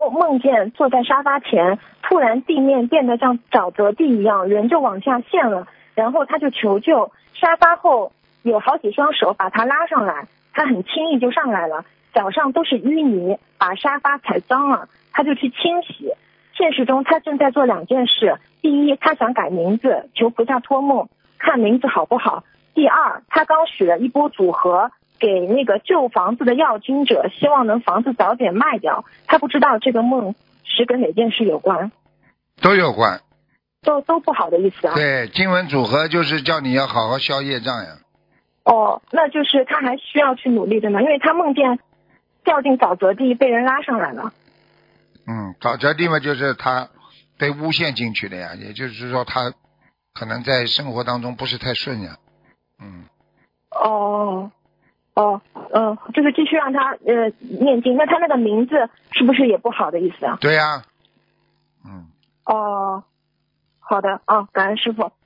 后梦见坐在沙发前，突然地面变得像沼泽地一样，人就往下陷了，然后他就求救，沙发后有好几双手把他拉上来，他很轻易就上来了，脚上都是淤泥，把沙发踩脏了，他就去清洗。现实中他正在做2件事，第一，他想改名字，求菩萨托梦，看名字好不好。第二，他刚许了一波组合给那个旧房子的要经者，希望能房子早点卖掉。他不知道这个梦是跟哪件事有关。 都有关。 都不好的意思啊。 对，经文组合就是叫你要好好消业障呀。 哦，那就是他还需要去努力的呢，因为他梦见掉进沼泽地，被人拉上来了。 沼泽地嘛，就是他被诬陷进去的呀，也就是说他可能在生活当中不是太顺呀。 就是继续让他念经，那他那个名字是不是也不好的意思啊？ 对呀。 好的，感恩师傅。